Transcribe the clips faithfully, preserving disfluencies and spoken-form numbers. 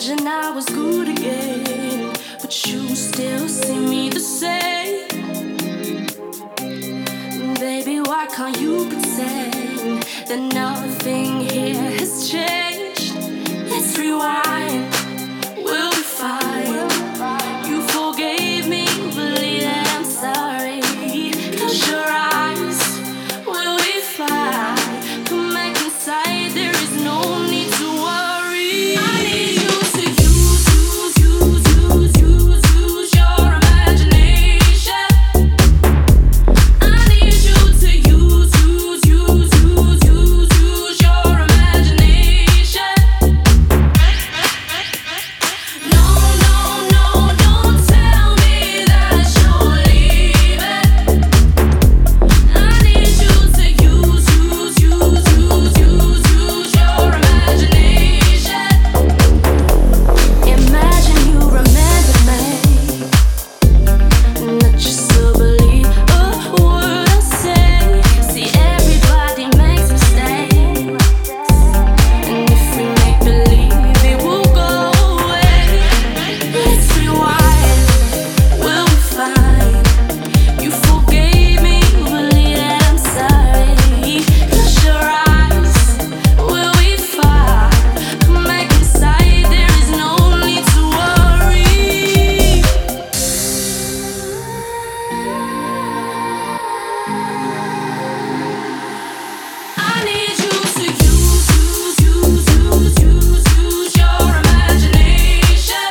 Imagine I was good again, but you still see me the same. Baby, why can't you pretend that nothing here has changed? Let's rewind, we'll be fine. You forgave me, believe that I'm sorry. Close your eyes, we'll be fine. Come back inside, there is no need to worry. I need you to use, use, use, use, use, use your imagination. I need you to use, use, use, use, use, use your imagination. No, no, no, don't tell me that you're leaving. I need you to use, use, use, use, use, use your imagination. Imagine you remember me, not just to believe a word I say. See, everybody makes mistakes, and if we make believe, it will go away. Let's rewind, we'll be fine. You forgave me, believe that I'm sorry. Close your eyes, we'll be fine. Come back inside, there is no need to worry. I need you to use, use, use, use, use, use your imagination.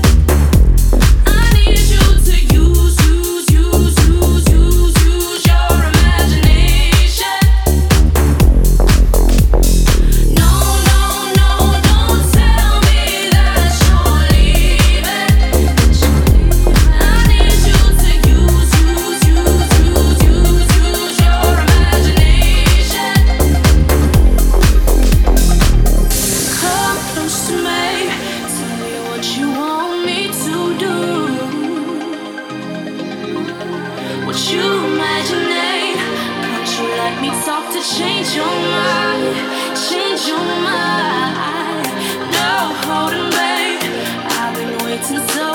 I need you to use, use, use, use, use, use your imagination. No, no, no, don't tell me that you're leaving. I need you to use, use, use, use, use, use your imagination. Come close to me, tell me what you want me to do. What you imagining? Can't you let me talk to change your mind? Change your mind. No holding back, I've been waiting so